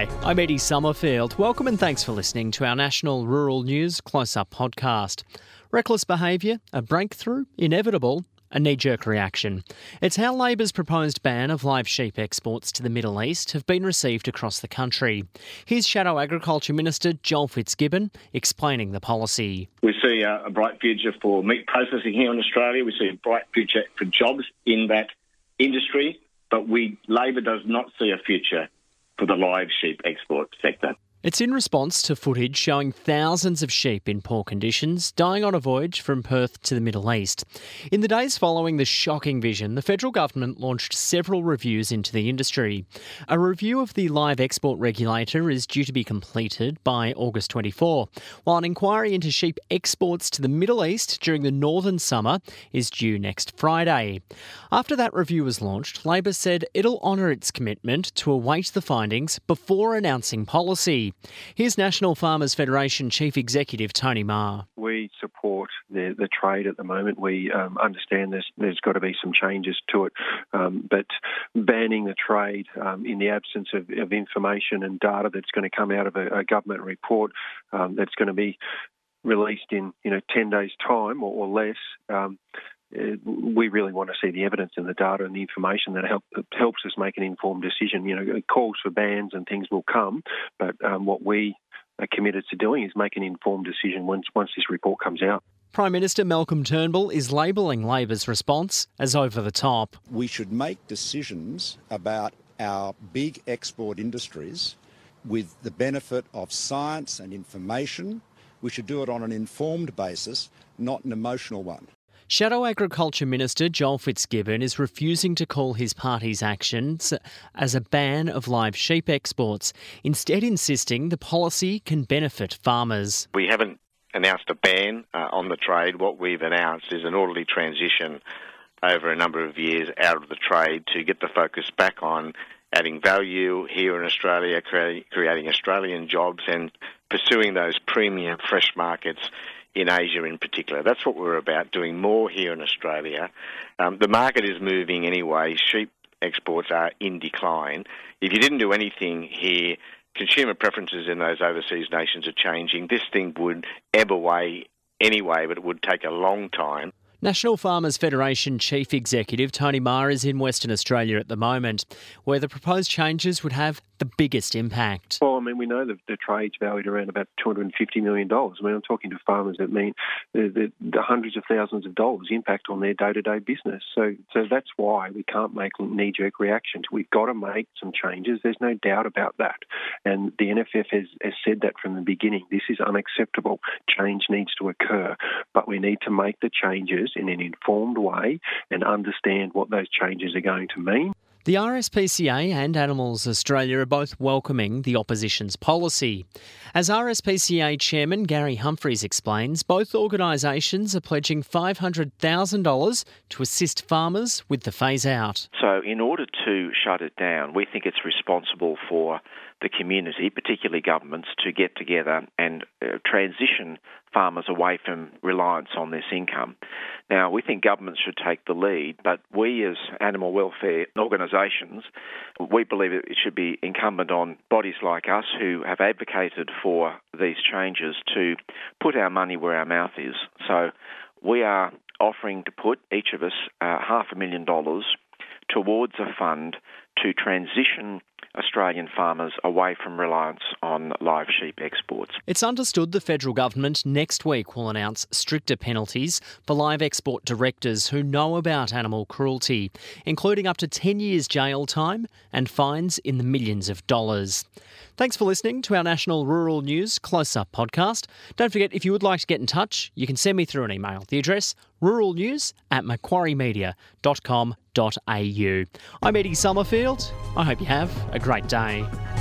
Hi, I'm Eddie Summerfield. Welcome and thanks for listening to our National Rural News Close-Up podcast. Reckless behaviour, a breakthrough, inevitable, a knee-jerk reaction. It's how Labor's proposed ban of live sheep exports to the Middle East have been received across the country. Here's Shadow Agriculture Minister Joel Fitzgibbon explaining the policy. We see a bright future for meat processing here in Australia. We see a bright future for jobs in that industry, but Labor does not see a future for the live sheep export sector. It's in response to footage showing thousands of sheep in poor conditions dying on a voyage from Perth to the Middle East. In the days following the shocking vision, the federal government launched several reviews into the industry. A review of the live export regulator is due to be completed by August 24, while an inquiry into sheep exports to the Middle East during the northern summer is due next Friday. After that review was launched, Labor said it'll honour its commitment to await the findings before announcing policy. Here's National Farmers Federation Chief Executive Tony Maher. We support the trade at the moment. We understand there's got to be some changes to it, but banning the trade in the absence of information and data that's going to come out of a government report that's going to be released in 10 days' time or less. We really want to see the evidence and the data and the information that helps us make an informed decision. Calls for bans and things will come, but what we are committed to doing is make an informed decision once this report comes out. Prime Minister Malcolm Turnbull is labelling Labor's response as over the top. We should make decisions about our big export industries with the benefit of science and information. We should do it on an informed basis, not an emotional one. Shadow Agriculture Minister Joel Fitzgibbon is refusing to call his party's actions as a ban of live sheep exports, instead insisting the policy can benefit farmers. We haven't announced a ban on the trade. What we've announced is an orderly transition over a number of years out of the trade to get the focus back on adding value here in Australia, creating Australian jobs and pursuing those premium fresh markets in Asia in particular. That's what we're about, doing more here in Australia. The market is moving anyway. Sheep exports are in decline. If you didn't do anything here, consumer preferences in those overseas nations are changing. This thing would ebb away anyway, but it would take a long time. National Farmers Federation Chief Executive Tony Maher is in Western Australia at the moment, where the proposed changes would have the biggest impact. Well, we know that the trade's valued around about $250 million. I'm talking to farmers that mean the hundreds of thousands of dollars impact on their day-to-day business. So that's why we can't make knee-jerk reactions. We've got to make some changes. There's no doubt about that. And the NFF has said that from the beginning. This is unacceptable. Change needs to occur. But we need to make the changes in an informed way and understand what those changes are going to mean. The RSPCA and Animals Australia are both welcoming the opposition's policy. As RSPCA Chairman Gary Humphries explains, both organisations are pledging $500,000 to assist farmers with the phase-out. So in order to shut it down, we think it's responsible for the community, particularly governments, to get together and transition farmers away from reliance on this income. Now, we think governments should take the lead, but we as animal welfare organisations, we believe it should be incumbent on bodies like us who have advocated for these changes to put our money where our mouth is. So we are offering to put each of us $500,000 towards a fund to transition Australian farmers away from reliance on live sheep exports. It's understood the federal government next week will announce stricter penalties for live export directors who know about animal cruelty, including up to 10 years jail time and fines in the millions of dollars. Thanks for listening to our National Rural News Close-Up podcast. Don't forget, if you would like to get in touch, you can send me through an email. The address, ruralnews@macquariemedia.com.au. I'm Eddie Summerfield. I hope you have a great day.